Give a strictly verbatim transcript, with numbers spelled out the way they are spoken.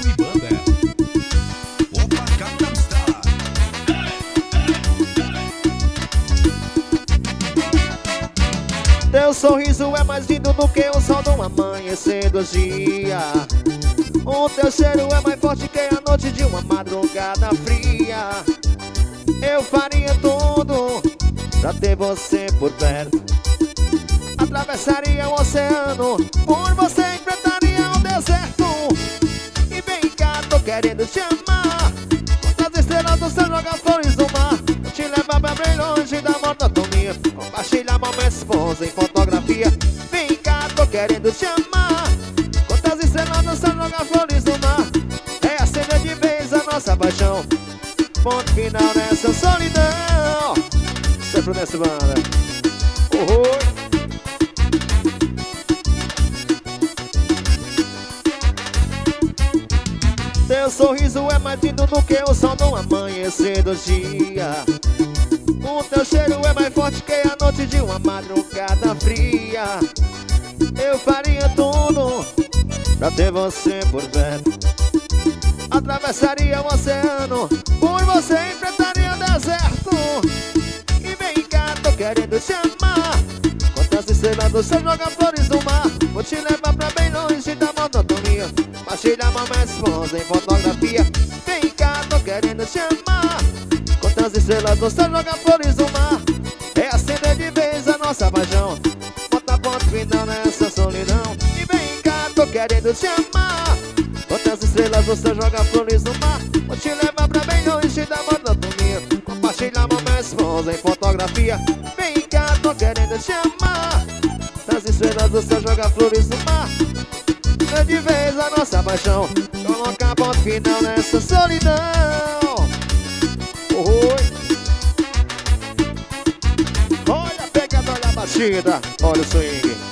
e Banda. Opa, Capitão Star. Teu sorriso é mais lindo do que o sol do amanhecer do dia. O teu cheiro é mais forte que a noite de uma madrugada fria. Eu faria tudo pra ter você por perto. Atravessaria o oceano, por você enfrentaria o deserto. E vem cá, tô querendo te amar. Quantas estrelas do céu joga flores no mar. Te levar pra bem longe da monotonia. Compartilhar momentos bons em fotografia. Vem cá, tô querendo te amar. Quantas estrelas do céu joga flores no mar. É acender de vez a nossa paixão. Ponto final nessa solidão. Sempre nessa banda. Uhul. Teu sorriso é mais lindo do que o sol no amanhecer do dia. O teu cheiro é mais forte que a noite de uma madrugada fria. Eu faria tudo pra ter você por perto. Atravessaria o oceano, por você enfrentaria o deserto. E vem cá, tô querendo te amar. Quantas estrelas do céu joga flores no mar. Vou te levar pra bem longe da monotonia. Compartilhar momentos bons em fotografia. Vem cá, tô querendo te amar. Quantas estrelas do céu joga flores no mar. É acender de vez a nossa paixão. Bota ponto final nessa solidão. E vem cá, tô querendo te amar. Quantas estrelas do céu joga flores no mar. Vou te levar pra bem longe da monotonia. Compartilhar momentos bons em fotografia. Vem cá, tô querendo te amar. Quantas estrelas do céu joga flores no mar. É de vez a nossa paixão. Colocar ponto final nessa solidão. Oi. Olha a pegada, olha a batida. Olha o swing.